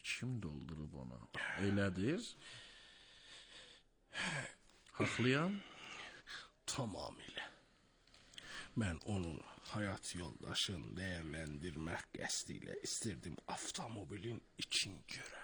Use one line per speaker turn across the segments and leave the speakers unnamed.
kim doldurub ona? Elədir? Haqlıyam?
Tamamilə. Mən onun həyat yoldaşını dəyərləndirmək qəsdi ilə istirdim avtomobilin için görəm.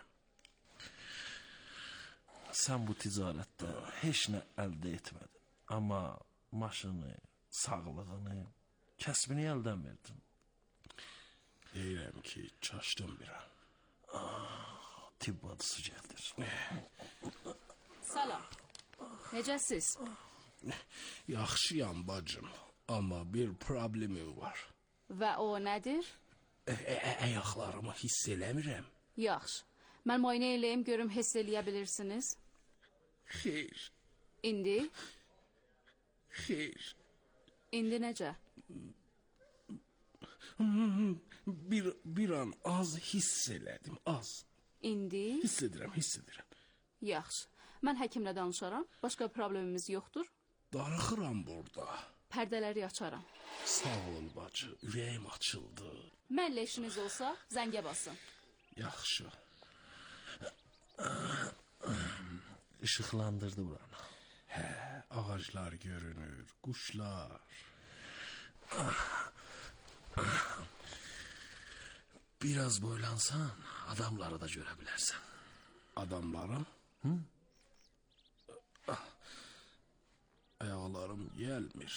Sən bu ticarətdə heç nə əldə etmədin. Amma maşını, sağlığını, kəsbini əldən verdin.
Deyirəm ki, çaşdım bir an.
Tibb adısı gəldir.
Salam. Necəsiz?
Yaxşıyam bacım, amma bir problemim var.
Və o nədir?
Ayaqlarımı hiss eləmirəm.
Yaxşı. Mən müayinə eləyim, görüm hiss eləyə bilirsiniz.
Xeyr,
İndi?
xeyr.
İndi necə?
Bir an az hiss elədim, az.
İndi?
Hiss edirəm.
Yaxşı. Mən həkimlə danışaram. Başqa problemimiz yoxdur.
Darıxıram burada.
Pərdələri açaram.
Sağ ol bacı, ürəyim açıldı.
Mənlə işiniz olsa, zəngə basın.
Yaxşı.
İşıqlandırdı buranı.
Ağaclar görünür, quşlar.
Biraz boylansan, adamları da görə bilərsən.
Adamlarım? Ayaqlarım gəlmir.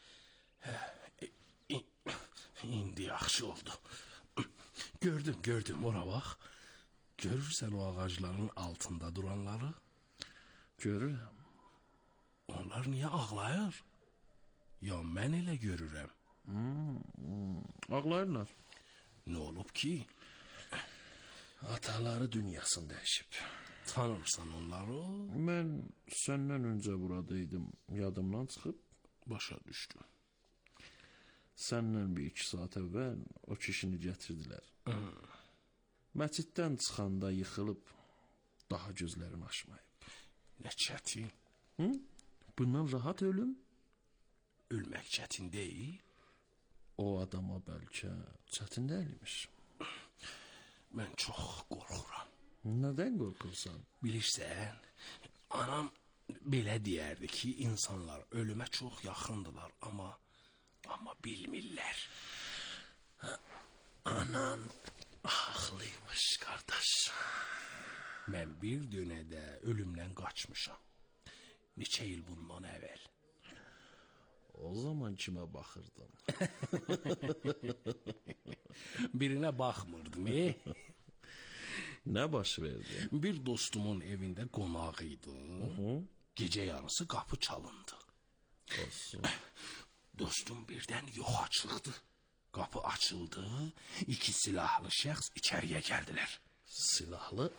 İndi yaxşı oldu. Gördüm, ora bax. Görürsən o ağacların altında duranları?
Görürəm.
Onlar niyə ağlayır? Ya mən elə görürəm.
Ağlayırlar.
Nə olub ki?
Ataları dünyasını dəyişib.
Tanırsan onları?
Mən səndən öncə buradaydım. Yadımdan çıxıb.
Başa düşdüm.
Səndən bir 2 saat əvvəl o kişini gətirdilər. Məsciddən çıxanda yıxılıb, daha gözlərini açmayıb.
Nə çətin.
Bundan rahat ölüm?
Ölmək çətin deyil.
O adama bəlkə çətin deyilmiş.
Mən çox qorxuram.
Nədən qorxursan?
Bilirsən, anam belə deyərdi ki, insanlar ölümə çox yaxındılar, amma bilmirlər.
Anan haqlıymış, qardaş.
Mən bir dönədə ölümdən qaçmışam. Neçə il bundan əvvəl.
O zaman kimə baxırdın?
Birinə baxmırdım,
Nə baş verdi?
Bir dostumun evində qonaq idi. Gecə yarısı qapı çalındı.
Olsun.
Dostum birdən yoxa çıxdı. Qapı açıldı, 2 silahlı şəxs içəriyə gəldilər.
Silahlı?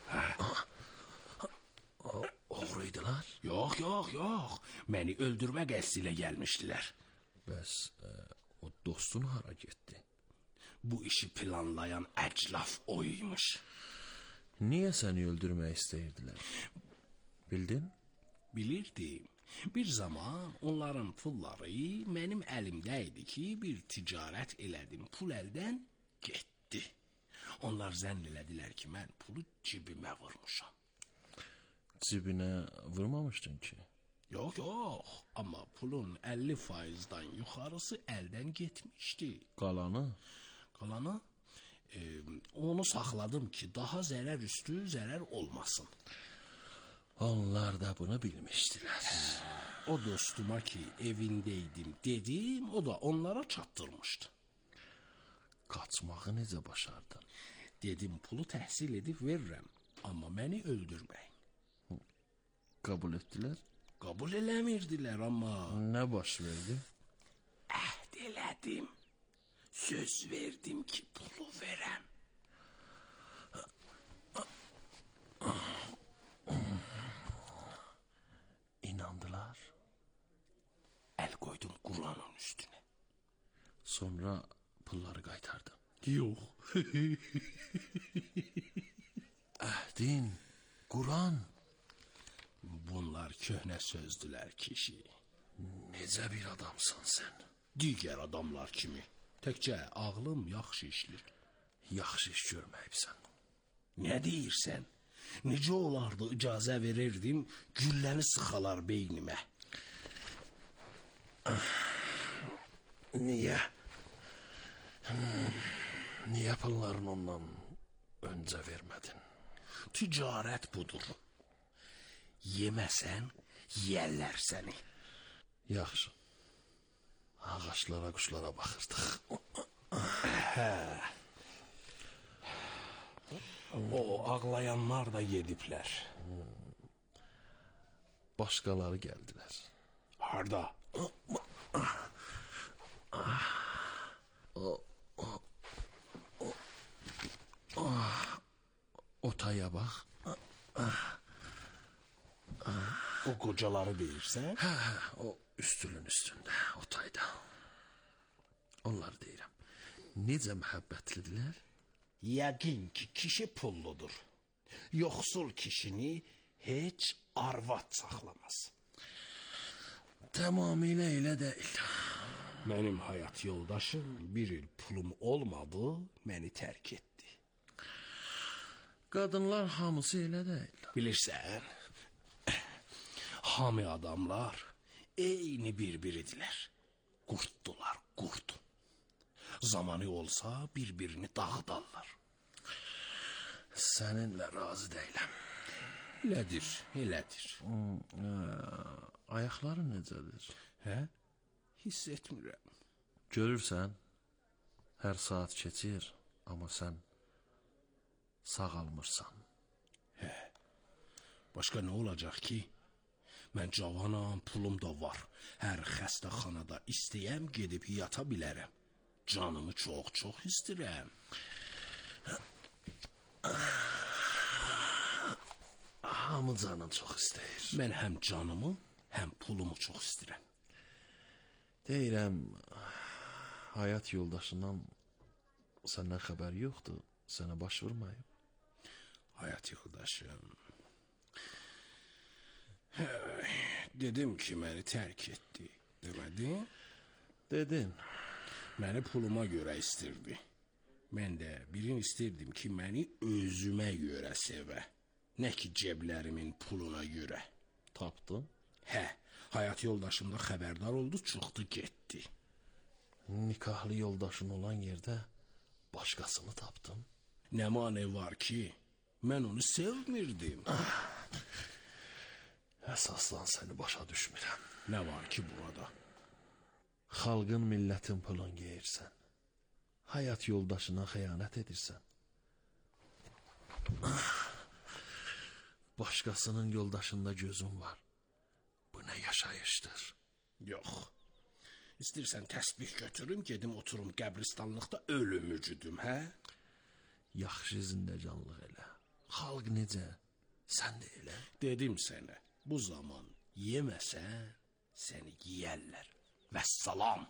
Oğruydular?
Yox. Məni öldürmə qəsdi ilə gəlmişdilər.
Bəs o dostun hara getdi?
Bu işi planlayan əclaf o imiş.
Niyə səni öldürmək istəyirdilər? Bildin?
Bilirdim. Bir zaman onların pulları mənim əlimdə idi ki, bir ticarət elədim. Pul əldən getdi. Onlar zənn elədilər ki, mən pulu cibimə vurmuşam.
Cibinə vurmamışdın ki?
Yox. Amma pulun 50%-dan yuxarısı əldən getmişdi.
Qalanı?
Onu saxladım ki, daha zərər üstü zərər olmasın.
Onlar da bunu bilmişdilər.
O dostuma ki, evindeydim dedim, o da onlara çatdırmışdı.
Qaçmağı necə başardın?
Dedim, pulu təhsil edib verirəm, amma məni öldürməyin.
Qəbul etdilər?
Qəbul eləmirdilər, amma...
Nə baş verdi?
Əhd elədim. Söz verdim ki, pulu verəm.
İnandılar.
Əl qoydum Quranın üstünə.
Sonra pulları qaytardı.
Yox.
Əhdin, Quran.
Bunlar köhnə sözdülər kişi.
Necə bir adamsan sən?
Digər adamlar kimi. Təkcə ağlım yaxşı işlir.
Yaxşı iş görməyibsən.
Nə deyirsən? Necə olardı icazə verirdim, gülləni sıxalar beynimə.
Niyə? Niyə pullarını ondan öncə vermədin?
Ticarət budur. Yeməsən, yeyərlər səni.
Yaxşı. Ağaçlara, quşlara baxırdıq.
O ağlayanlar da yediblər.
Başqaları gəldilər.
Harda?
O taya bax.
O qocaları deyirsən?
Hə, o üstünün üstündə, o tayda. Onları deyirəm. Necə məhəbbətlidirlər?
Yəqin ki, kişi pulludur. Yoxsul kişini heç arvad saxlamaz.
Tamamilə elə deyil.
Mənim həyat yoldaşım bir il pulum olmadı, məni tərk etdi.
Qadınlar hamısı elə deyil.
Bilirsən, hamı adamlar eyni bir-biridirlər. Qurtdular, qurt. Zamanı olsa bir-birini dağıdarlar.
Səninlə razı deyiləm.
Elədir, elədir.
Ayaqların necədir?
Hə? Hiss etmirəm.
Görürsən, hər saat keçir, amma sən sağalmırsan.
Başqa nə olacaq ki? Mən cavanam, pulum da var. Hər xəstəxanada istəyəm, gedib yata bilərəm. Canımı çox-çox istəyirəm.
Hamı canın çox istəyir.
Mən həm canımı, həm pulumu çox istəyirəm.
Deyirəm, həyat yoldaşından səndən xəbər yoxdur, sənə baş vurmayıb.
Həyat yoldaşım. Dedim ki, məni tərk etdi. Demədin?
Dedin.
Məni puluma görə istirdi. Mən də birini istirdim ki, məni özümə görə sevə. Nə ki, ceblərimin puluna görə.
Tapdın?
Hə, həyat yoldaşım da xəbərdar oldu, çıxdı, getdi.
Nikahlı yoldaşın olan yerdə başqasını tapdın.
Nə mane var ki, mən onu sevmirdim.
Əsaslan səni başa düşmürəm.
Nə var ki burada?
Xalqın, millətin pulun yeyirsən. Həyat yoldaşına xəyanət edirsən. Başqasının yoldaşında gözün var. Bu nə yaşayışdır?
Yox. İstəyirsən təsbih götürüm, gedim oturum qəbristanlıqda ölüm ücüdüm, hə?
Yaxşı zindəcanlıq elə. Xalq necə? Sən də elə.
Dedim sənə, bu zaman yeməsən, səni yeyərlər. Vəssalam.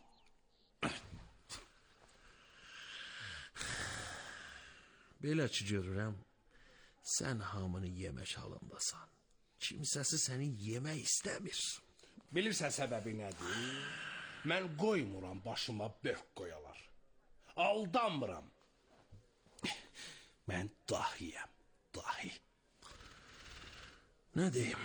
Belə ki görürəm, sən hamını yemək halındasan. Kimsəsi səni yemək istəmir.
Bilirsən səbəbi nədir? Mən qoymuram başıma börk qoyalar. Aldanmıram. Mən dahiyəm, dahi.
Nə deyim?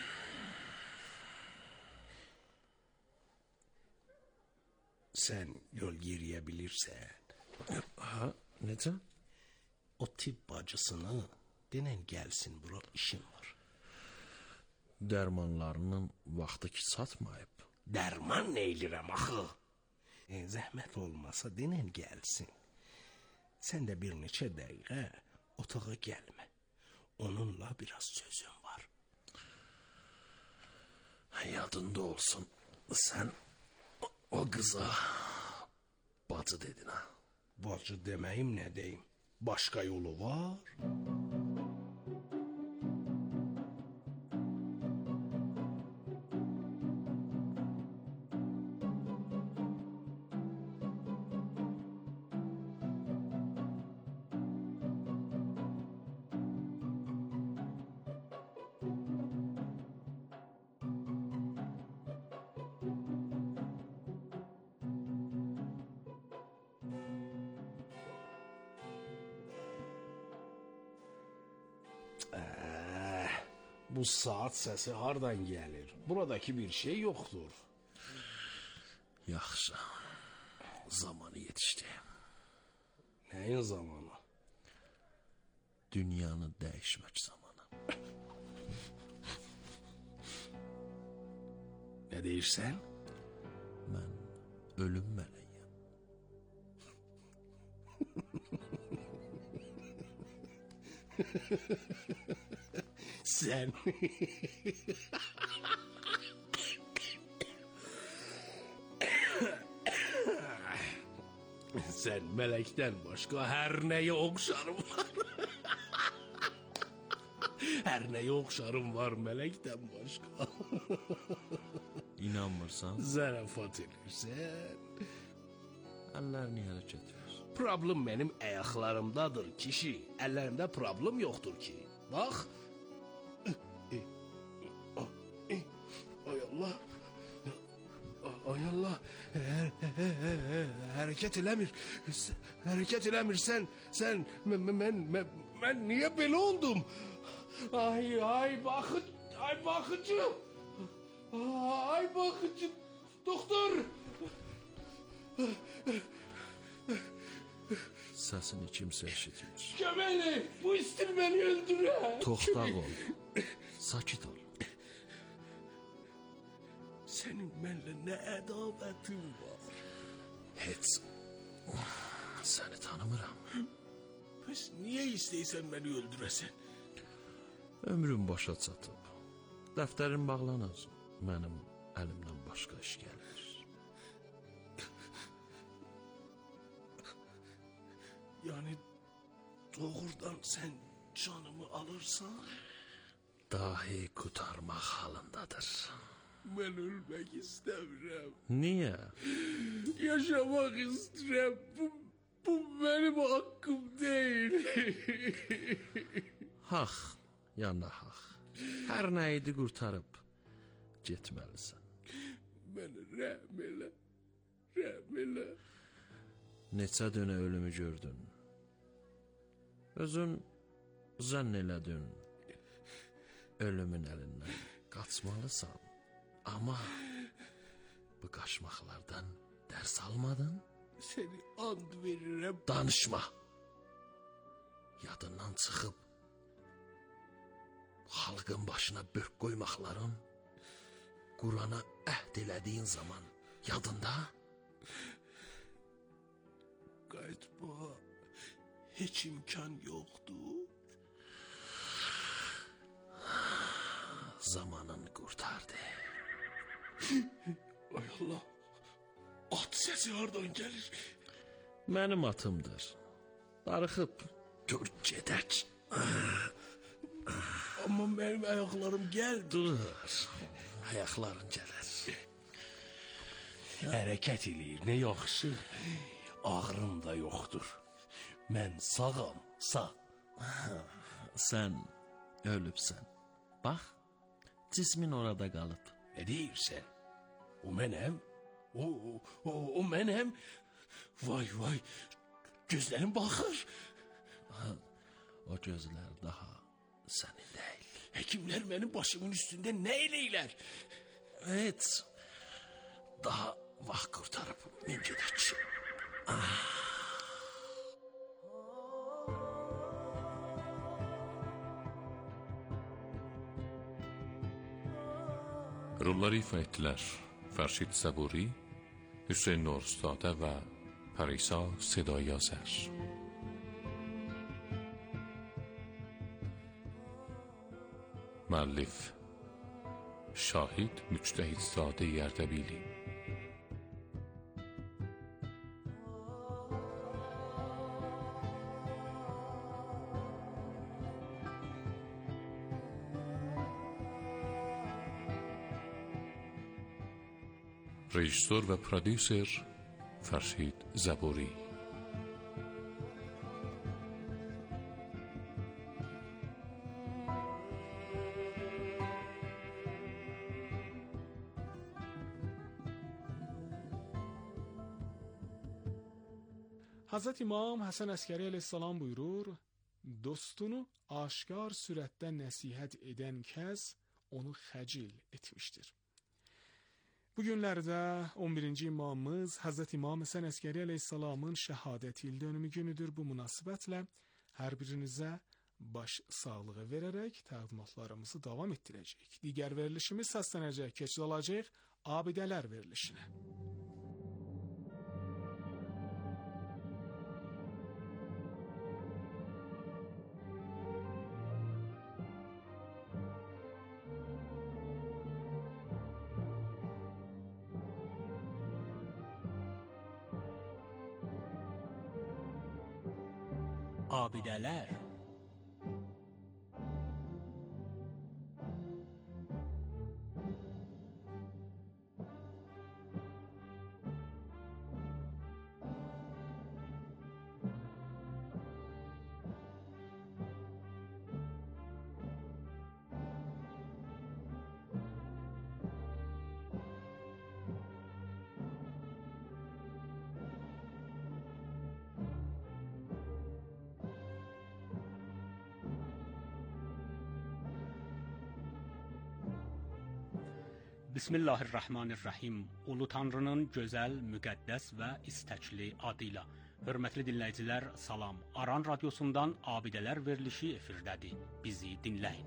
Sən yol yeriyə bilirsən.
Ha, necə?
O tibb bacısını denən gəlsin, bura işim var.
Dərmanlarının vaxtı ki çatmayıb.
Dərman nə elirəm axı? Zəhmət olmasa denən gəlsin. Sən də bir neçə dəqiqə otağa gəlmə. Onunla biraz sözüm var.
Yadında olsun, sən o qıza bacı dedin ha.
Bacı deməyim nə deyim? Başqa yolu var? Bu saat səsi hardan gəlir? Buradakı bir şey yoxdur.
Yaxşı. Zamanı yetişdi.
Nəyin zamanı?
Dünyanı dəyişmək zamanı.
Nə deyirsən?
Mən ölüm mələyəm.
Sən. Sən mələkdən başqa hər nəyə oxşarım var. Hər nəyə oxşarım var mələkdən başqa.
İnanmırsan?
Zarafat edirsən.
Əllərini hərəkət ver.
Problem mənim ayaqlarımdadır kişi. Əllərimdə problem yoxdur ki. Bax. Ay Allah. Ay Allah. Hərəkət eləmir. Hərəkət eləmir. Sən mən niyə belə oldum? Ay baxıcı. Ay baxıcı. Doktor.
Səsini kimsə eşitmir.
Köməkli. Bu istir məni öldürər.
Toxtaq ol. Sakit ol.
Sənin mənlə nə ədalətin var?
Heç. Səni tanımıram.
Bəs niyə istəyirsən məni öldürəsən?
Ömrüm başa çatıb. Dəftərin bağlanır. Mənim əlimdən başqa iş gəlir.
Yəni doğrudan sən canımı alırsan?
Dahi qurtarmaq halındadır.
Mən ölmək istəmirəm.
Niyə?
Yaşamaq istəyirəm. Bu mənim haqqım deyil.
Haq, ya nahaq. Hər nə idi qurtarıb getməlisən.
Mənə rəhm elə. Rəhm elə.
Neçə dönə ölümü gördün. Özün zənn elədin. Ölümün əlindən qaçmalısan. Amma bu qaçmaqlardan dərs almadın.
Səni and verirəm.
Danışma. Yadından çıxıb xalqın başına bök qoymaqların, Qurana əhd elədiyin zaman yadında?
Qayıtmağa heç imkan yoxdur.
Zamanın qurtardı.
Ay Allah. At səsi hardan gəlir?
Mənim atımdır. Darıxıb gör gedək.
Amma mənim ayaqlarım gəldi.
Dur. Ayaqların gələr.
Hərəkət eləyir, nə yaxşı. Ağrım da yoxdur. Mən sağam, sağ.
Sən ölübsən. Bax, cismin orada qalıb.
Nə deyirsən? O mənəm? O mənəm? Vay, gözlərim baxır.
O gözlər daha sənin deyil.
Həkimlər mənim başımın üstündə nə eləyirlər?
Heç. Daha vaxt qurtarıb min gedək.
Rolları ifa ettiler Ferşit Saburi, Hüseyin Nuruzade ve Parisa Sedai Azer. Müellif Şahit Müçtehitsade Yerdebili. Rejissor ve prodüser Ferşit Zaburi.
Hazreti İmam Hasan Əskəri əleyhissalam buyurur, dostunu aşkar sürətdə nəsihət edən kəs onu xəcil etmişdir. Bu günlərdə 11-ci imamımız Həzrət İmam Həsən Əskəri əleyhissalamın şəhadət il dönümü günüdür. Bu münasibətlə hər birinizə baş sağlığı verərək təqdimatlarımızı davam etdirəcəyik. Digər verilişimiz səslənəcək, keçid alacaq Abidələr verilişinə.
Abidələr. Bismillahirrahmanirrahim. Ulu Tanrının gözəl, müqəddəs və istəkli adıyla. Hörmətli dinləyicilər, salam. Aran radiosundan Abidələr verilişi efirdədir. Bizi dinləyin.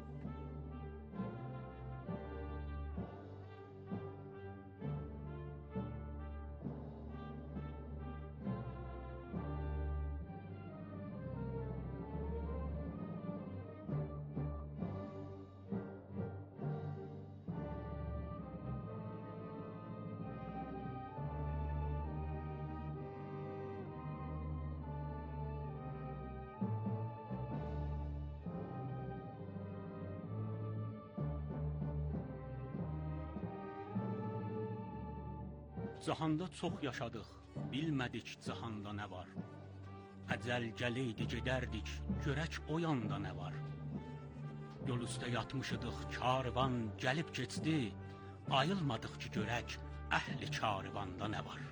Cahanda çox yaşadıq, bilmədik cahanda nə var. Əcəl gələydi gedərdik, görək o yanda nə var. Yol üstə yatmışıdıq, karvan gəlib keçdi, ayılmadıq ki görək, əhli karvanda nə var.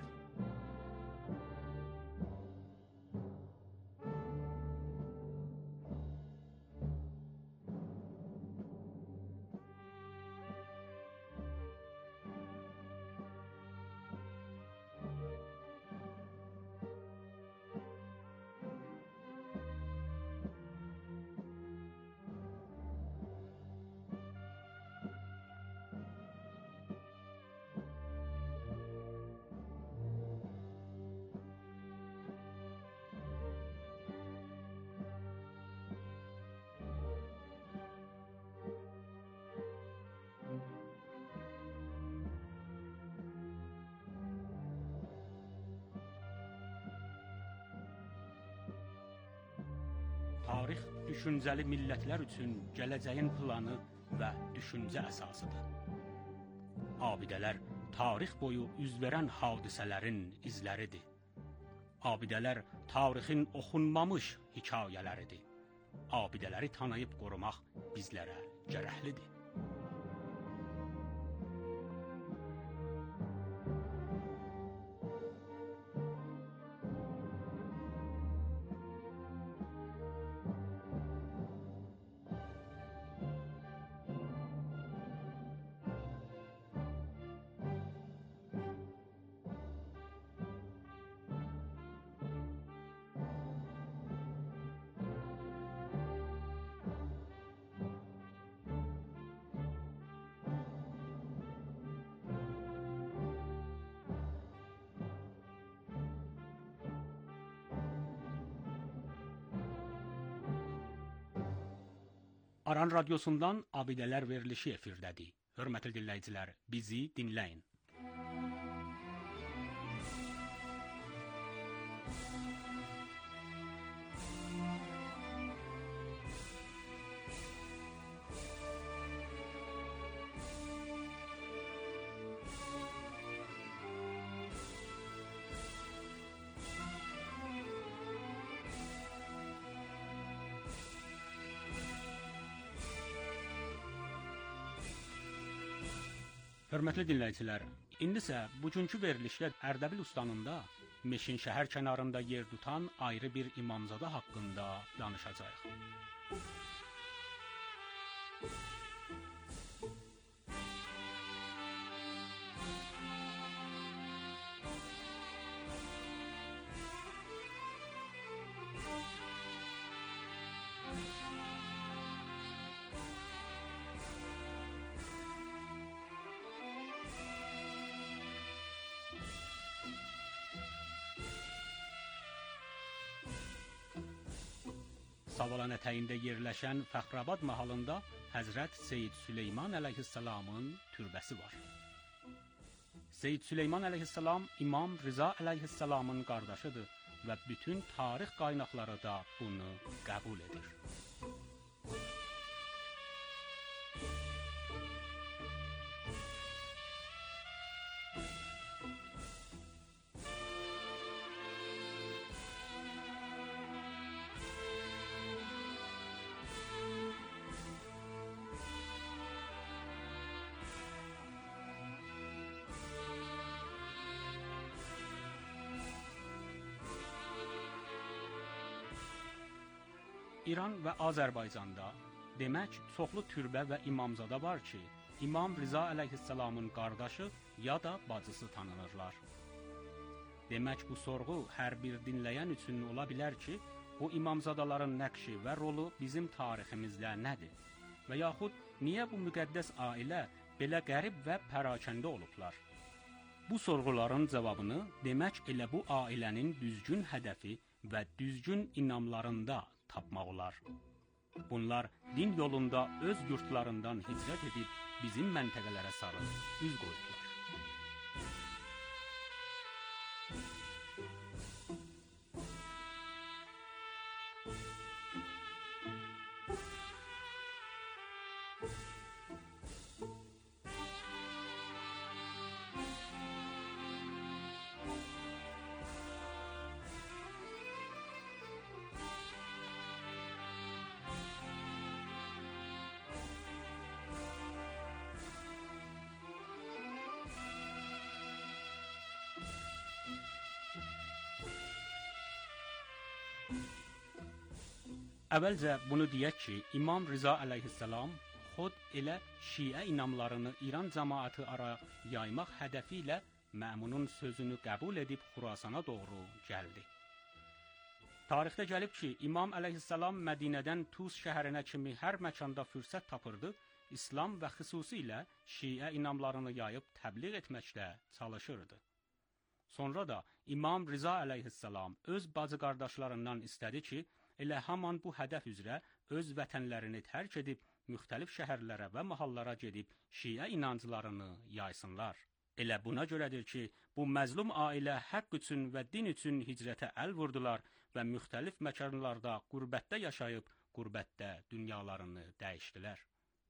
Tarix düşüncəli millətlər üçün gələcəyin planı və düşüncə əsasıdır. Abidələr tarix boyu üz verən hadisələrin izləridir. Abidələr tarixin oxunmamış hekayələridir. Abidələri tanıyıb qorumaq bizlərə gərəklidir. Aran radiosundan Abidələr verilişi efirdədir. Hörmətli dinləyicilər, bizi dinləyin. Hörmətli dinləyicilər, indi isə bugünkü verilişdə Ərdəbil ustanında
Meşin şəhər kənarında yer tutan ayrı bir imamzada haqqında danışacağıq. Savalan ətəyində yerləşən Fəxrabad mahalında Həzrət Seyyid Süleyman əleyhissalamın türbəsi var. Seyyid Süleyman əleyhissalam İmam Rıza əleyhissalamın qardaşıdır və bütün tarix qaynaqları da bunu qəbul edir. İran və Azərbaycanda demək çoxlu türbə və imamzada var ki, İmam Rıza əleyhissalamın qardaşı ya da bacısı tanınırlar. Demək bu sorğu hər bir dinləyən üçün ola bilər ki, bu imamzadaların nəqşi və rolu bizim tariximizdə nədir? Və yaxud niyə bu müqəddəs ailə belə qərib və pərakəndə olublar? Bu sorğuların cavabını demək elə bu ailənin düzgün hədəfi və düzgün inamlarında tapmaq olar. Bunlar din yolunda öz yurtlarından hicrət edib bizim məntəqələrə sarı üz qoydular. Əvvəlcə bunu deyək ki, İmam Rıza əleyhissalam xod elə Şiə inamlarını İran cəmaatı ara yaymaq hədəfi ilə Məmunun sözünü qəbul edib Xurasana doğru gəldi. Tarixdə gəlib ki, İmam əleyhissalam Mədinədən Tus şəhərinə kimi hər məkanda fürsət tapırdı, İslam və xüsusilə Şiə inamlarını yayıb təbliğ etməklə çalışırdı. Sonra da İmam Rıza əleyhissalam öz bacı qardaşlarından istədi ki, elə haman bu hədəf üzrə öz vətənlərini tərk edib, müxtəlif şəhərlərə və mahallara gedib Şiə inanclarını yaysınlar. Elə buna görədir ki, bu məzlum ailə haqq üçün və din üçün hicrətə əl vurdular və müxtəlif məkanlarda qürbətdə yaşayıb, qürbətdə dünyalarını dəyişdilər.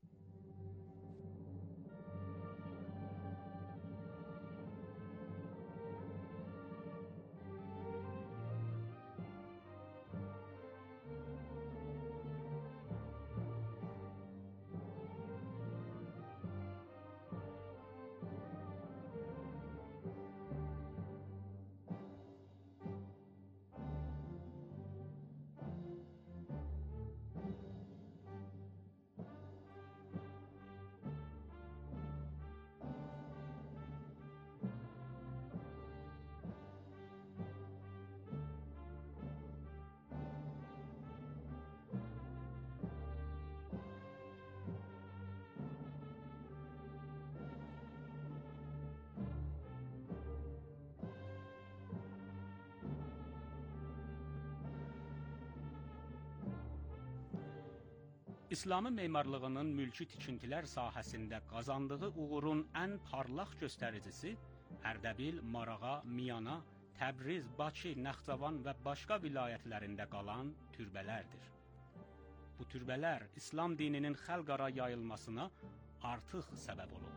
İslamı memarlığının mülki tikintilər sahəsində qazandığı uğurun ən parlaq göstəricisi Ərdəbil, Marağa, Miyana, Təbriz, Bakı, Naxçıvan və başqa vilayətlərində qalan türbələrdir. Bu türbələr İslam dininin xalqara yayılmasına artıq səbəb olub.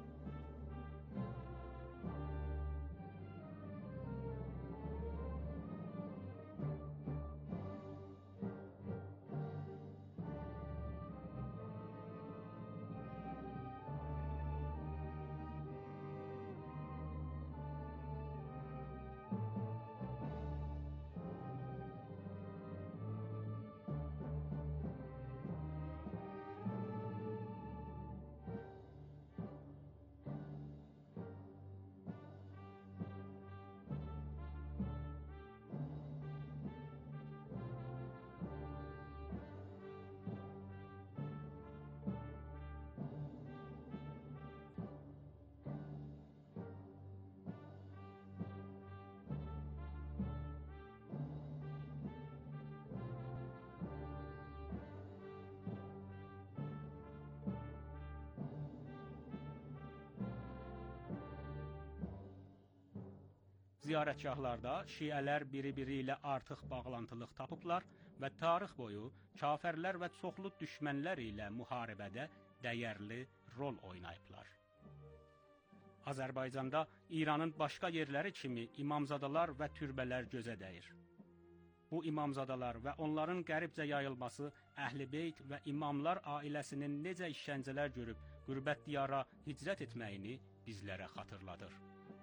Ziyarətgahlarda şiələr biri-biri ilə artıq bağlantılıq tapıblar və tarix boyu kafirlər və çoxlu düşmənlər ilə müharibədə dəyərli rol oynayıblar. Azərbaycanda İranın başqa yerləri kimi imamzadalar və türbələr gözə dəyir. Bu imamzadalar və onların qəribcə yayılması Əhl-i-Beyt və imamlar ailəsinin necə işgəncələr görüb qürbət diyara hicrət etməyini bizlərə xatırladır.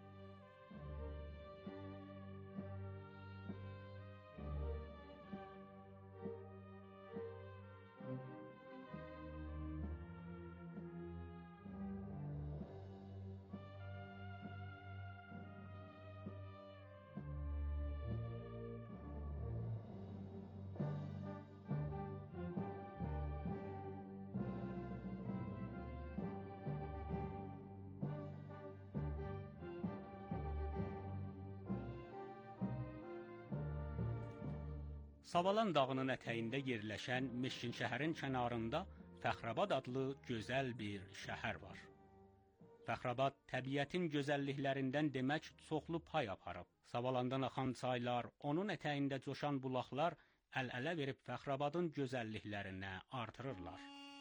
Savalan dağının ətəyində yerləşən Meşkin şəhərin kənarında Fəxrabad adlı gözəl bir şəhər var. Fəxrabad təbiətin gözəlliklərindən demək çoxlu pay aparıb. Savalandan axan çaylar, onun ətəyində coşan bulaqlar əl-ələ verib Fəxrabadın gözəlliklərini artırırlar.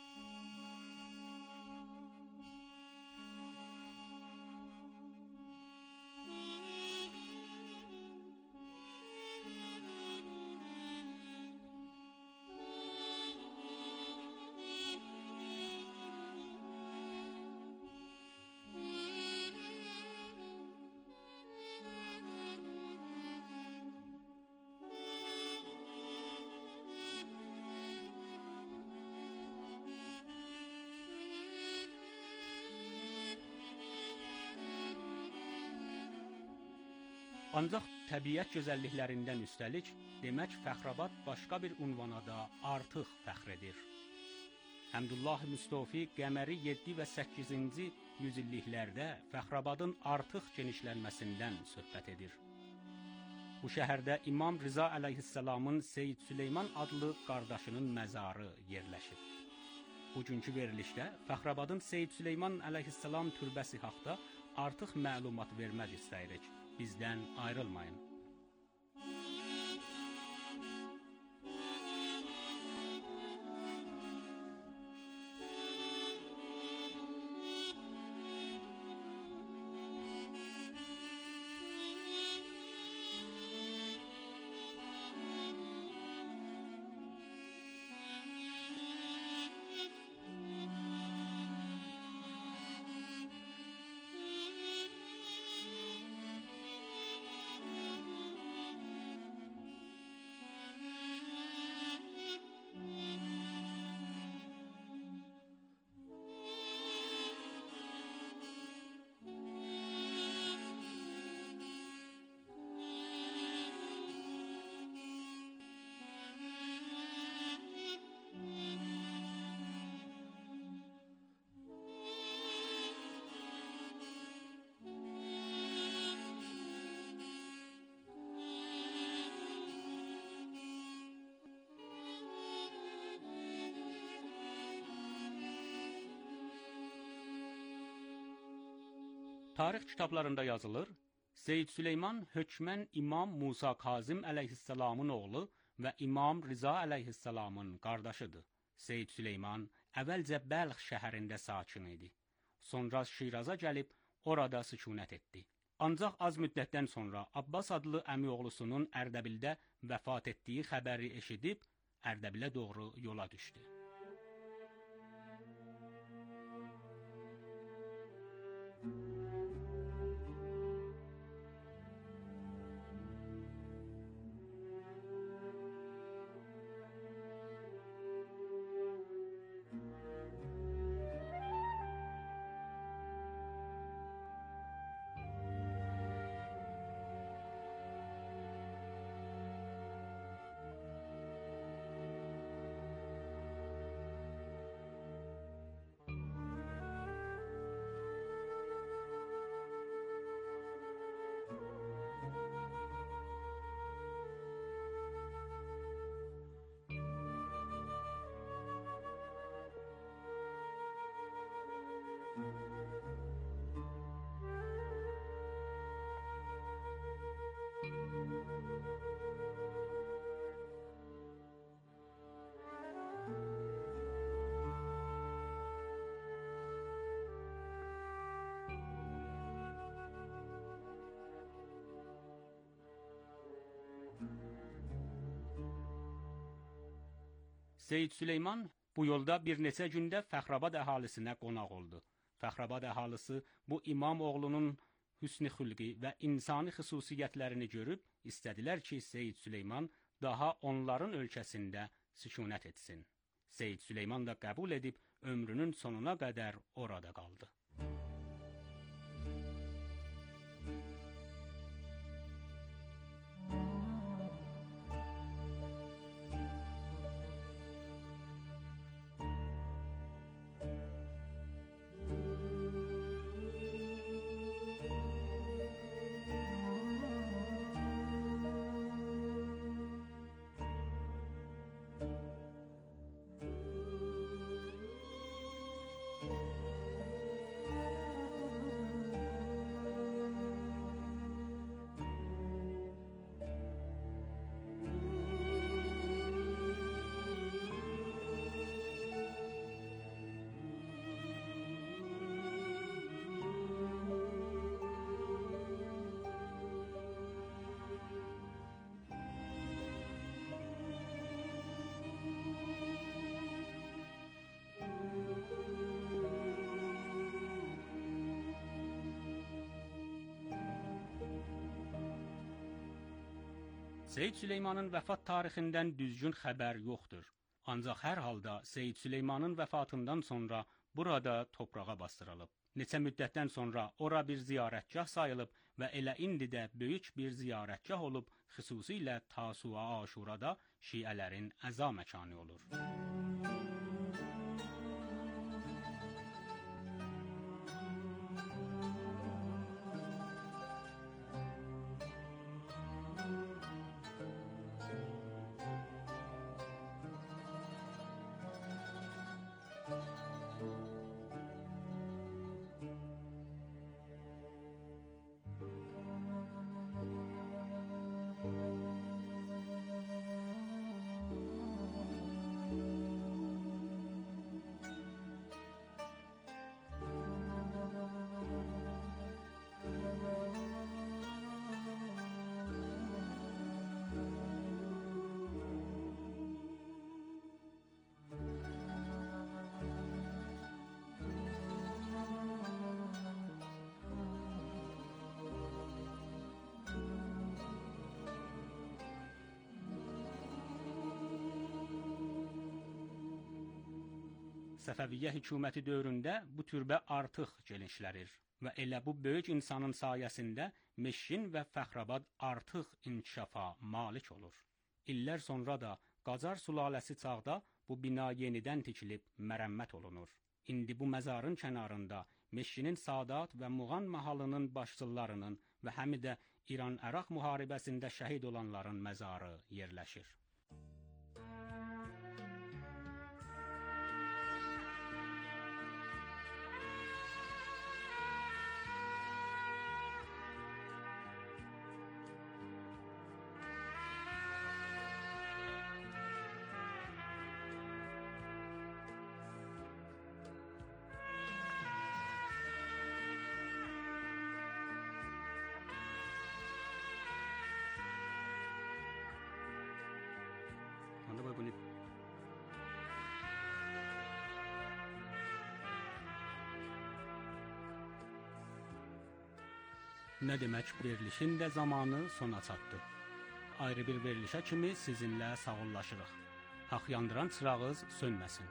Ancaq təbiət gözəlliklərindən üstəlik, demək Fəxrabad başqa bir ünvana da artıq fəxr edir. Həmdullah Müstofi Qəməri 7 və 8-ci yüzilliklərdə Fəxrabadın artıq genişlənməsindən söhbət edir. Bu şəhərdə İmam Rıza əleyhissalamın Seyyid Süleyman adlı qardaşının məzarı yerləşib. Bugünkü verilişdə Fəxrabadın Seyyid Süleyman əleyhissalam türbəsi haqda artıq məlumat vermək istəyirik. Bizdən ayrılmayın. Tarix kitablarında yazılır, Seyyid Süleyman hökmən İmam Musa Kazım əleyhissalamın oğlu və İmam Rıza əleyhissalamın qardaşıdır. Seyyid Süleyman əvvəlcə Bəlx şəhərində sakin idi. Sonra Şiraza gəlib orada sükunət etdi. Ancaq az müddətdən sonra Abbas adlı əmioğlusunun Ərdəbildə vəfat etdiyi xəbəri eşidib Ərdəbilə doğru yola düşdü. Seyid Süleyman bu yolda bir neçə gündə Fəxrabad əhalisinə qonaq oldu. Fəxrabad əhalisi bu imam oğlunun hüsn-i xülqi və insani xüsusiyyətlərini görüb istədilər ki, Seyid Süleyman daha onların ölkəsində sükunət etsin. Seyid Süleyman da qəbul edib ömrünün sonuna qədər orada qaldı. Seyid Süleymanın vəfat tarixindən düzgün xəbər yoxdur. Ancaq hər halda Seyid Süleymanın vəfatından sonra burada torpağa bastırılıb. Neçə müddətdən sonra ora bir ziyarətgah sayılıb və elə indi də böyük bir ziyarətgah olub, xüsusilə Tasua Aşurada şiələrin əza məkanı olur. Səfəviyyə hökuməti dövründə bu türbə artıq genişlənir və elə bu böyük insanın sayəsində Meşşin və Fəxrabad artıq inkişafa malik olur. İllər sonra da Qacar sülaləsi çağda bu bina yenidən tikilib mərəmmət olunur. İndi bu məzarın kənarında Meşşinin Sadat və Muğan mahalının başçılarının və həm də İran-Əraq müharibəsində şəhid olanların məzarı yerləşir. Nə demək, verilişin də zamanı sona çatdı. Ayrı bir verilişə kimi sizinlə sağollaşırıq. Haqq yandıran çırağınız sönməsin.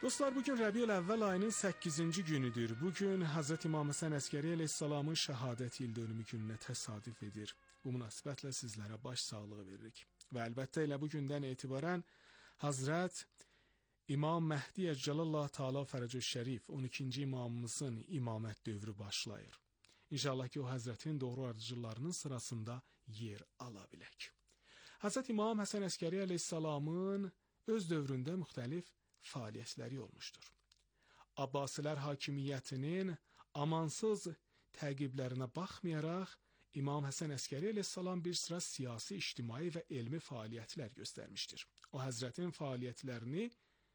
Dostlar, bugün Rəbiül Əvvəl ayının 8-ci günüdür. Bugün Hz. İmam Həsən Əskəri əleyhissalamın şəhadət ildönümü gününə təsadüf edir. Bu münasibətlə sizlərə baş sağlığı veririk. Və əlbəttə elə bu gündən etibarən Hazrət İmam Məhdi Əcəlallah Teala Fərəcüş-Şərif 12-ci imamımızın imamət dövrü başlayır. İnşallah ki, o Həzrətin doğru ardıcılarının sırasında yer ala bilək. Hz. İmam Həsən Əskəri əleyhissalamın öz dövründə müxtəlif fəaliyyətləri olmuşdur. Abbasilər hakimiyyətinin amansız təqiblərinə baxmayaraq, İmam Həsən Əskəri əleyhissalam bir sıra siyasi, ictimai və elmi fəaliyyətlər göstərmişdir. O Həzrətin fəaliyyətlərini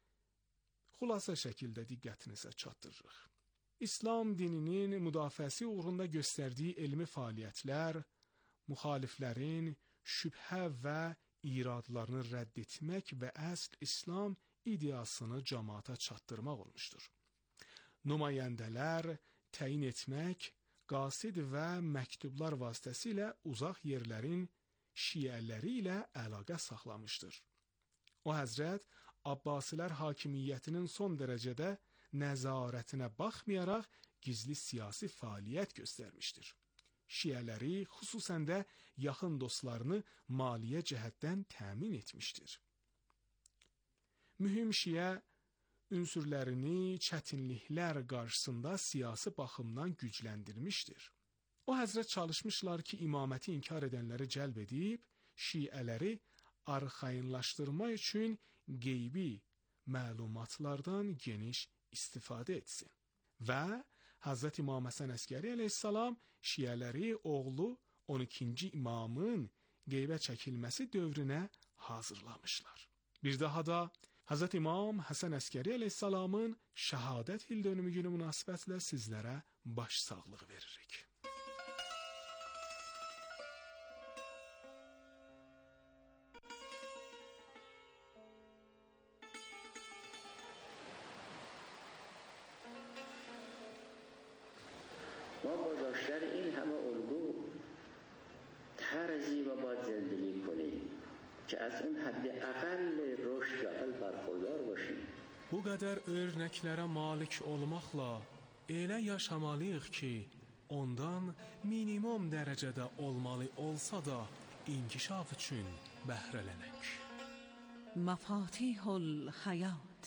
xülasə şəkildə diqqətinizə çatdırırıq. İslam dininin müdafiəsi uğrunda göstərdiyi elmi fəaliyyətlər, müxaliflərin şübhə və iradlarını rədd etmək və əsl İslam ideyasını cəmaata çatdırmaq olmuşdur. Nümayəndələr təyin etmək, qasid və məktublar vasitəsilə uzaq yerlərin şiələri ilə əlaqə saxlamışdır. O Həzrət Abbasilər hakimiyyətinin son dərəcədə nəzarətinə baxmayaraq gizli siyasi fəaliyyət göstərmişdir. Şiələri, xüsusən də yaxın dostlarını maliyyə cəhətdən təmin etmişdir. Mühüm şiə ünsürlərini çətinliklər qarşısında siyasi baxımdan gücləndirmişdir. O Həzrət çalışmışlar ki, imaməti inkar edənləri cəlb edib, şiələri arxayınlaşdırmaq üçün qeybi məlumatlardan geniş istifadə etsin. Və Hz. İmam Həsən Əskəri əleyhissalam şiələri oğlu 12-ci imamın qeybə çəkilməsi dövrünə hazırlamışlar. Bir daha da Hz. İmam Həsən Əskəri əleyhissalamın şəhadət ildönümü günü münasibətlə sizlərə baş sağlığı veririk.
ما با داشتن این همه الگو طرزی و باید زندگی کنیم که از اون حد اقل رشد و اقل برخوردار باشیم.
Bu qədər örnəklərə malik olmaqla elə yaşamalıyıq ki, ondan minimum dərəcədə olmalı olsa da inkişaf üçün bəhrələnək.
Məfatihul Həyat.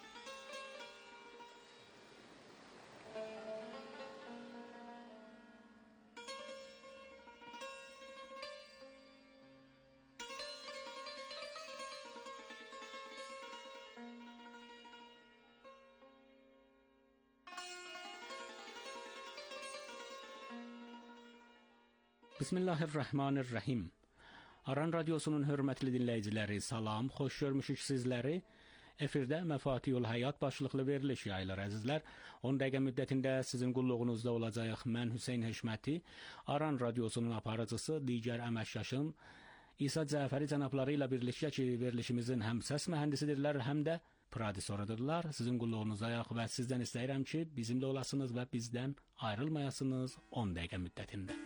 Bismillahirrahmanirrahim. Aran Radiosunun hörmətli dinləyiciləri, salam, xoş görmüşük sizləri. Efirdə Məfatihul Həyat başlıqlı veriliş yayılır, əzizlər. 10 dəqiqə müddətində sizin qulluğunuzda olacaq mən Hüseyn Həşməti, Aran Radiosunun aparıcısı, digər əməkdaşım İsa Cəfəri cənabları ilə birlikdə ki, verilişimizin həm səs mühəndisidirlər, həm də prodüsörüdürlər. Sizin qulluğunuzdayıq və sizdən istəyirəm ki, bizimlə olasınız və bizdən ayrılmayasınız 10 dəqiqə müddətində.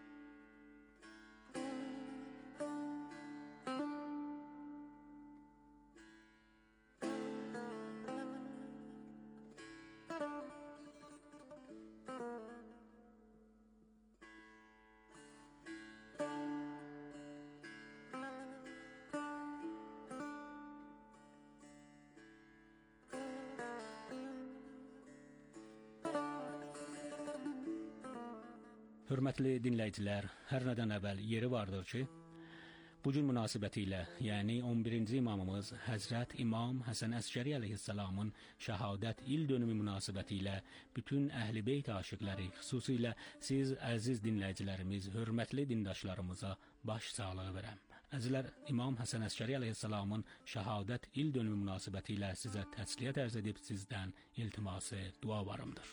Hörmətli dinləyicilər, hər nədən əvvəl yeri vardır ki, bugün münasibəti ilə, yəni 11-ci imamımız Həzrət İmam Həsən Əskəri əleyhissalamın şəhadət ildönümü münasibəti ilə bütün Əhl-i Beyt aşiqləri, xüsusilə siz əziz dinləyicilərimiz, hörmətli dindaşlarımıza baş sağlığı verəm. Əzizlər, İmam Həsən Əskəri əleyhissalamın şəhadət ildönümü münasibəti ilə sizə təsliyyət ərz edib sizdən iltiması, duavarımdır.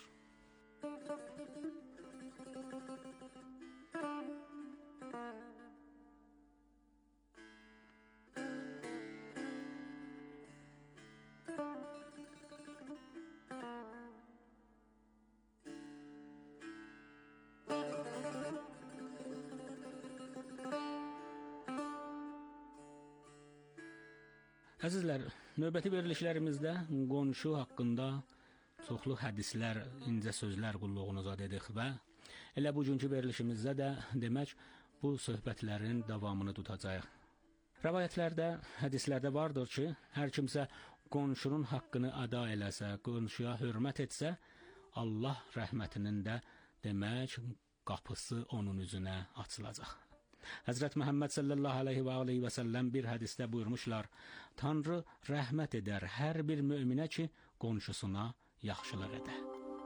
Əzizlər, növbəti verilişlərimizdə qonşu haqqında çoxlu hədislər, incə sözlər qulluğunuza dedik və elə bugünkü verilişimizdə də demək bu söhbətlərin davamını tutacağıq. Rəvayətlərdə, hədislərdə vardır ki, hər kimsə qonşunun haqqını əda eləsə, qonşuya hörmət etsə, Allah rəhmətinin də demək qapısı onun üzünə açılacaq. Həzrət Məhəmməd sallallahu aleyhi və səlləm bir hədisdə buyurmuşlar, Tanrı rəhmət edər hər bir möminə ki, qonşusuna yaxşılıq edər.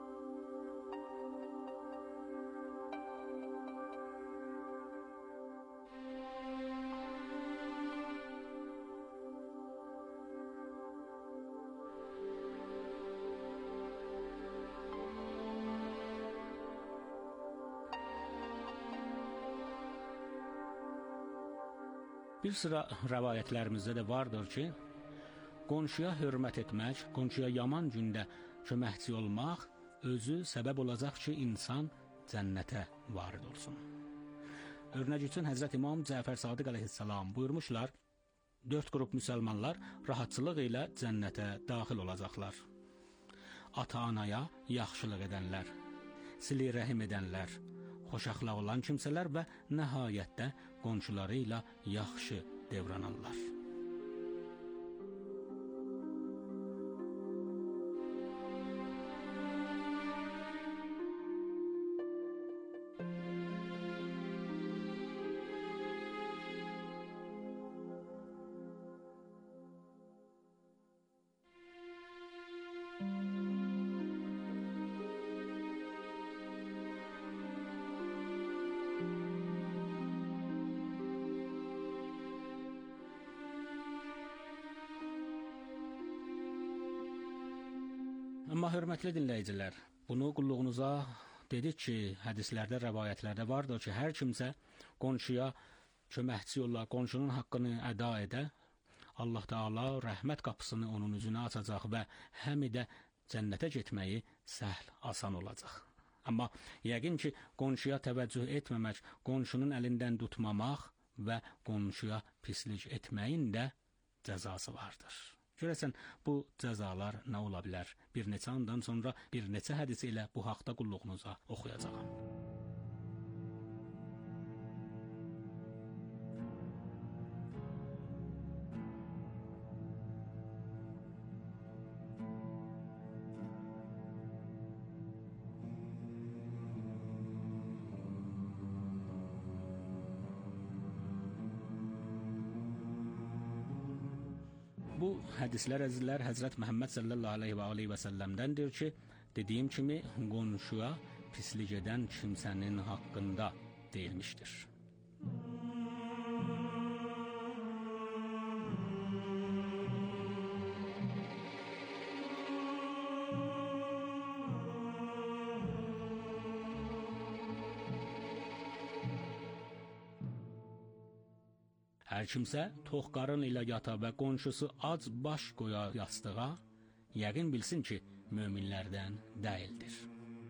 Bir sıra rəvayətlərimizdə də vardır ki, qonşuya hörmət etmək, qonşuya yaman gündə köməkçi olmaq özü səbəb olacaq ki, insan cənnətə varid olsun. Örnək üçün Həzrət İmam Cəfər Sadiq əleyhissalam buyurmuşlar, 4 qrup müsəlmanlar rahatçılıq ilə cənnətə daxil olacaqlar. Ata-anaya yaxşılıq edənlər, sil-i rəhim edənlər, xoşaxlaq olan kimsələr və nəhayətdə qonşuları ilə yaxşı davrananlar. Amma hörmətli dinləyicilər, bunu qulluğunuza dedik ki, hədislərdə, rəvayətlərdə vardır ki, hər kimsə qonşuya köməkçi ola, qonşunun haqqını əda edə, Allah Teala rəhmət qapısını onun üzünə açacaq və həm də cənnətə getməyi səhl, asan olacaq. Amma yəqin ki, qonşuya təvəccüh etməmək, qonşunun əlindən tutmamaq və qonşuya pislik etməyin də cəzası vardır. Görəsən, bu cəzalar nə ola bilər? Bir neçə andan sonra bir neçə hədisi ilə bu haqda qulluğunuza oxuyacağam. Bu hədislər əzizlər Həzrət Məhəmməd sallallahu aleyhi və səlləmdəndir ki, dediyim kimi qonşuya pislik edən kimsənin haqqında deyilmişdir. Hər kimsə tox qarın ilə yata və qonşusu ac baş qoya yastığa, yəqin bilsin ki, möminlərdən deyildir.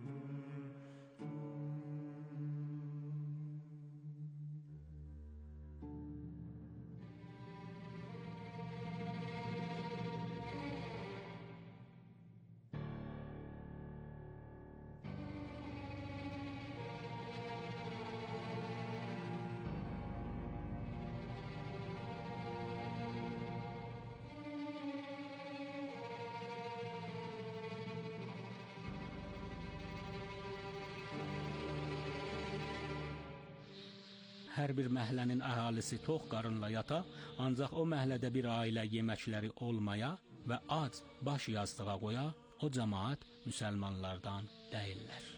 Hər bir məhəllənin əhalisi tox qarınla yata, ancaq o məhəllədə bir ailə yeməkləri olmaya və ac baş yastığa qoya, o cəmaət müsəlmanlardan deyillər.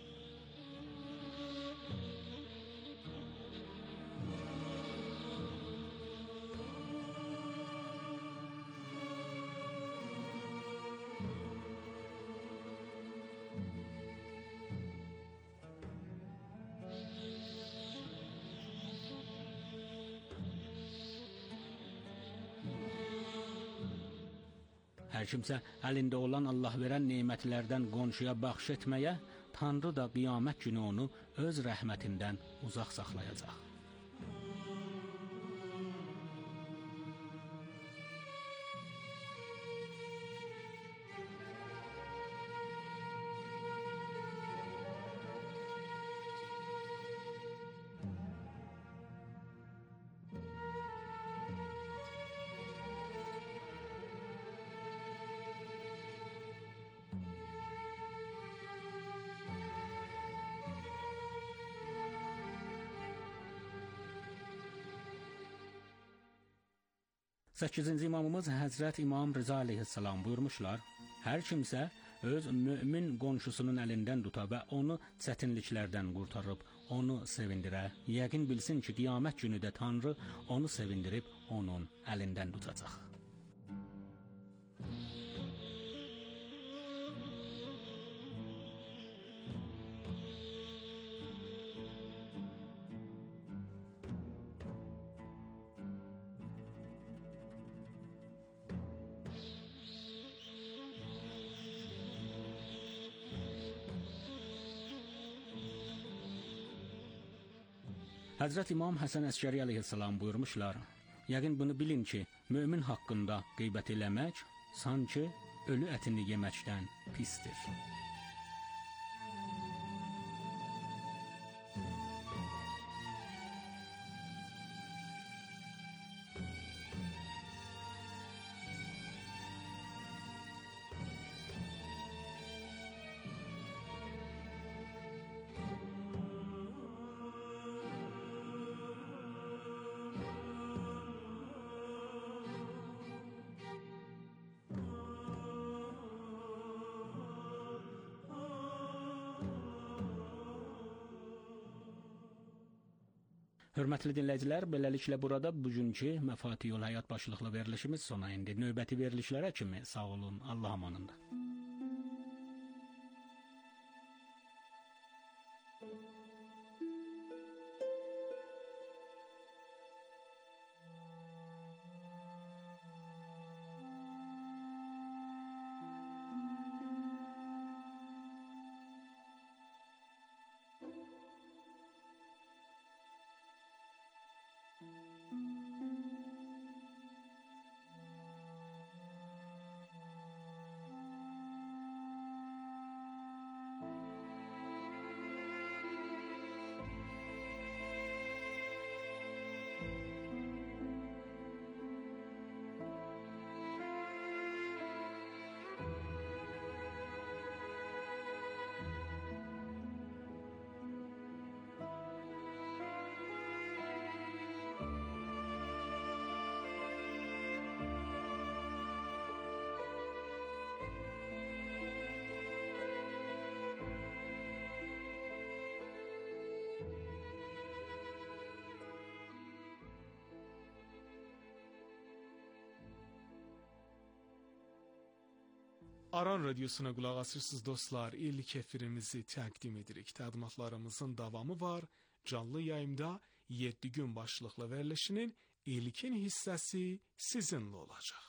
Hər kimsə əlində olan Allah verən nemətlərdən qonşuya bəxş etməyə, Tanrı da qiyamət günü onu öz rəhmətindən uzaq saxlayacaq. 8-ci imamımız Həzrət İmam Rıza əleyhissalam buyurmuşlar: Hər kimsə öz mömin qonşusunun əlindən tuta və onu çətinliklərdən qurtarıb, onu sevindirə, yəqin bilsin ki, qiyamət günü də Tanrı onu sevindirib, onun əlindən tutacaq. Həzrət İmam Həsən Əskəri əleyhissalam buyurmuşlar: Yəqin bunu bilin ki, mömin haqqında qeybət eləmək sanki ölü ətini yeməkdən pisdir. Hörmətli dinləyicilər, beləliklə burada bugünkü Məfatihul Həyat başlıqlı verilişimiz sona indi. Növbəti verilişlərə kimi sağ olun, Allah amanında.
Aran Radyosuna qulaq asırsınız dostlar. İlk efirimizi təqdim edirik. Təqdimatlarımızın davamı var. Canlı yayımda 7 gün başlıqlı verilişinin ilkin hissəsi sizinlə olacaq.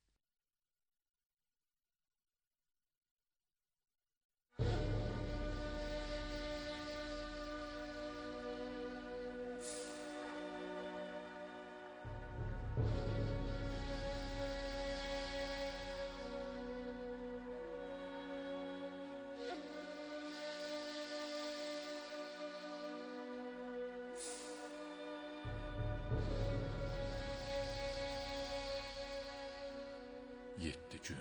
Yedi gün.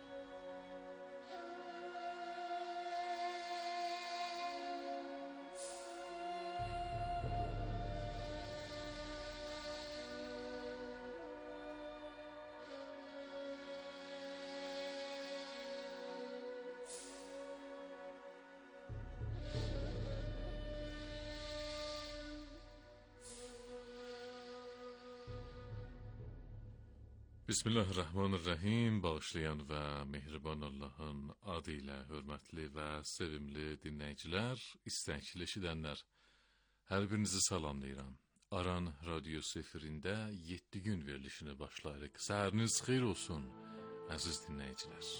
Bismillahirrahmanirrahim. Bağışlayan və mehriban Allahın adı ilə hörmətli və sevimli dinləyicilər, istəkli eşidənlər, hər birinizi salamlayıram. Aran Radyosu efirində 7 gün verilişini başlayırıq. Səhəriniz xeyir olsun, əziz dinləyicilər.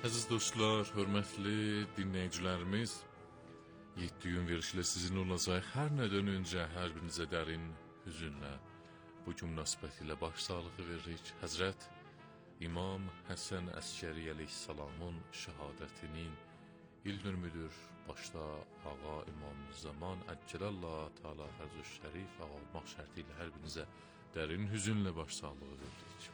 Əziz dostlar, hörmətli dinləyicilərimiz, 7 gün verişlə sizin olacaq. Hər nədən öncə hər birinizə dərin hüzünlə bu gün münasibətilə baş sağlığı veririk. Həzrət İmam Həsən Əskəri əleyhissalamın şəhadətinin il dönümüdür. Başda Ağa İmam Zaman Əccəlallah Teala Fərzü Şərif ağa olmaq şərti ilə hər birinizə dərin hüzünlə baş sağlığı veririk.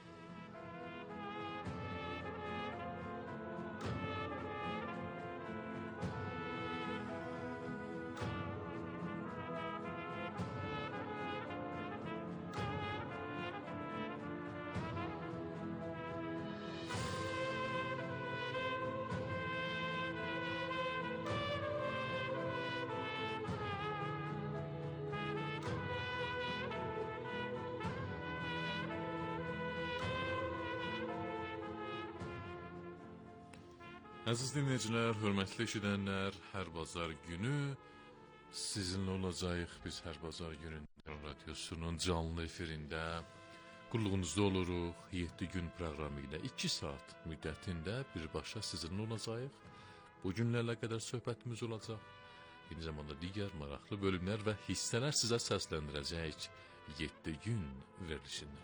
Əziz dinləyicilər, hörmətli eşidənlər, hər bazar günü sizinlə olacağıq. Biz hər bazar günü radiosunun canlı efirində qulluğunuzda oluruq. 7 gün proqramı ilə 2 saat müddətində birbaşa sizinlə olacağıq. Bu günlərlə qədər söhbətimiz olacaq. Eyni zamanda digər maraqlı bölümlər və hissələr sizə səsləndirəcək 7 gün verilişində.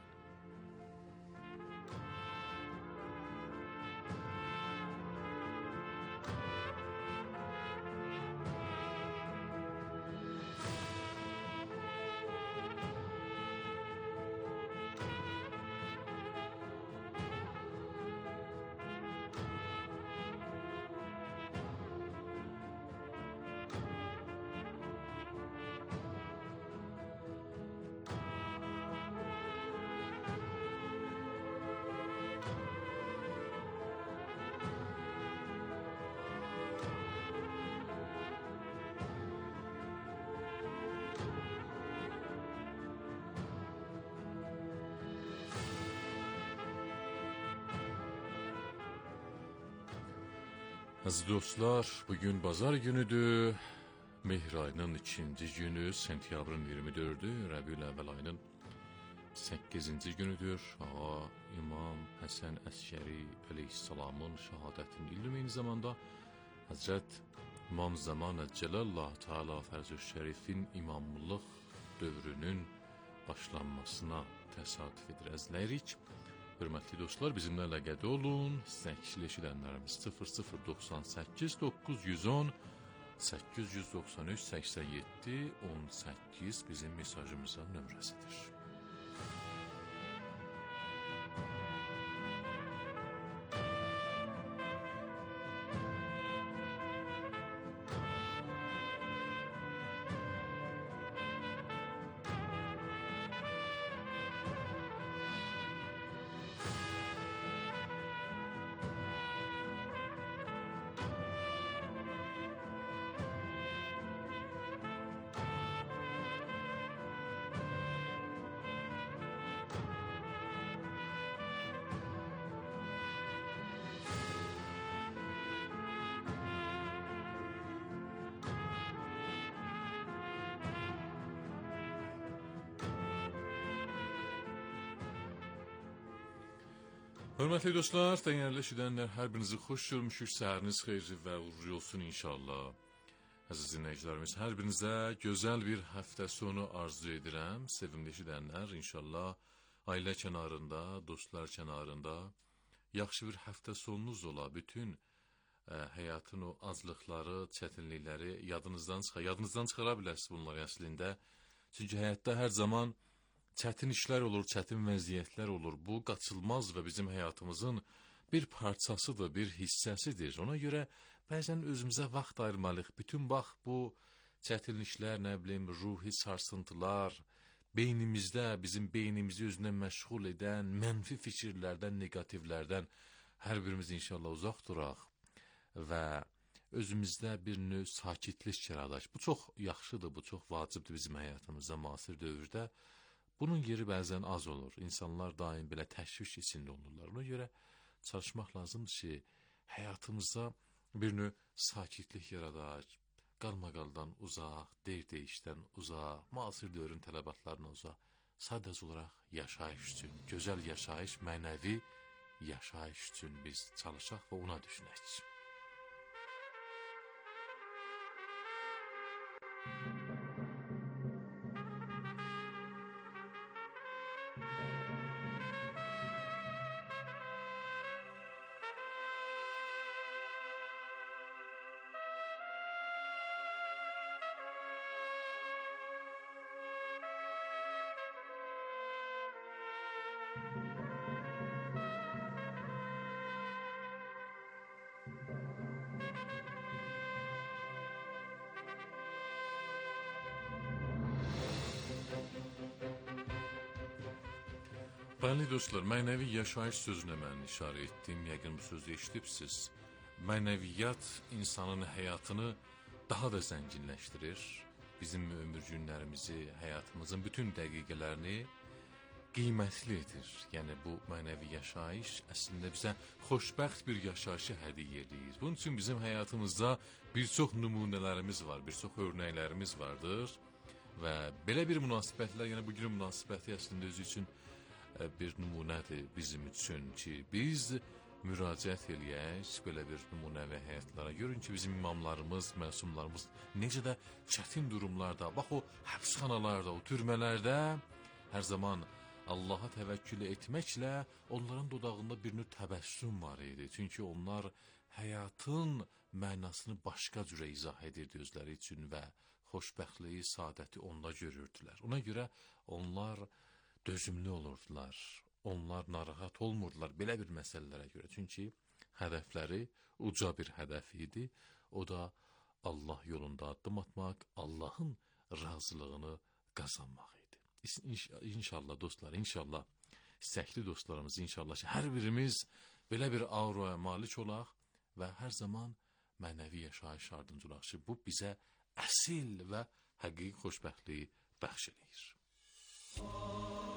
Əziz dostlar, bugün bazar günüdür. Mehr ayının 2-ci günü, sentyabrın 24-ü, Rəbiül Əvvəl ayının 8-ci günüdür. Ağa İmam Həsən Əskəri əleyhissalamın şəhadətinin ilmi, eyni zamanda Həzrət İmam Zaman Əccəlallah Teala Fərzü Şərifin imamlıq dövrünün başlanmasına təsadüf edir. Əzləyirik. Hörmətli dostlar, bizimlə əlaqədə olun. Sizə eşidənlərimiz 0098 910 893 87 18 bizim mesajımızın nömrəsidir. Hörmətli dostlar, dəyərli eşidənlər, hər birinizi xoş görmüşük, səhəriniz xeyirli və uğurlu olsun inşallah. Əziz dinləyicilərimiz, hər birinizə gözəl bir həftə sonu arzu edirəm. Sevimli eşidənlər, inşallah ailə kənarında, dostlar kənarında yaxşı bir həftə sonunuz ola. Bütün həyatın o azlıqları, çətinlikləri yadınızdan çıxara bilərsiniz bunları əslində. Çünki həyatda hər zaman çətin işlər olur, çətin vəziyyətlər olur. Bu qaçılmaz və bizim həyatımızın bir parçasıdır, bir hissəsidir. Ona görə bəzən özümüzə vaxt ayırmalıyıq. Bütün vaxt bu çətinliklər, nə bilim, ruhi sarsıntılar, beynimizdə, bizim beynimizi özünə məşğul edən mənfi fikirlərdən, negativlərdən hər birimiz inşallah uzaq duraq və özümüzdə bir növ sakitlik yaradaq. Bu çox yaxşıdır, bu çox vacibdir bizim həyatımızda, müasir dövrdə. Bunun yeri bəzən az olur. İnsanlar daim belə təşviş içində olurlar. Ona görə çalışmaq lazımdır ki, həyatımızda bir növ sakitlik yaradaq, qalmaqaldan uzaq, deyişdən uzaq, müasir dövrün tələbatlarına uzaq. Sadəcə olaraq yaşayış üçün, gözəl yaşayış, mənəvi yaşayış üçün biz çalışaq və ona düşünək. Bəli dostlar, mənəvi yaşayış sözünə mən işarə etdim. Yəqin bu sözü eşidibsiz. Mənəviyyat insanın həyatını daha da zənginləşdirir. Bizim ömür günlərimizi, həyatımızın bütün dəqiqələrini qiymətli edir. Yəni bu mənəvi yaşayış əslində bizə xoşbəxt bir yaşayışı hədiyyə edir. Bunun üçün bizim həyatımızda bir çox nümunələrimiz var, bir çox örnəklərimiz vardır. Və belə bir münasibətlər, yəni bugün münasibəti əslində özü üçün bir nümunədir bizim üçün ki, biz müraciət eləyək belə bir nümunəvi həyatlara. Görün ki, bizim imamlarımız, məsumlarımız necə də çətin durumlarda, bax o həbsxanalarda, o türmələrdə hər zaman Allaha təvəkkül etməklə onların dodağında bir növ təbəssüm var idi. Çünki onlar həyatın mənasını başqa cürə izah edirdi özləri üçün və xoşbəxtliyi, saadəti onda görürdülər. Ona görə onlar dözümlü olurdular, onlar narahat olmurdular belə bir məsələlərə görə. Çünki hədəfləri uca bir hədəf idi. O da Allah yolunda addım atmaq, Allahın razılığını qazanmaq idi. İnşallah dostlar, inşallah istəkli dostlarımız, inşallah ki, hər birimiz belə bir auraya malik olaq və hər zaman mənəvi yaşayış ardınca olaq ki, bu bizə əsil və həqiqi xoşbəxtliyi bəxş eləyir.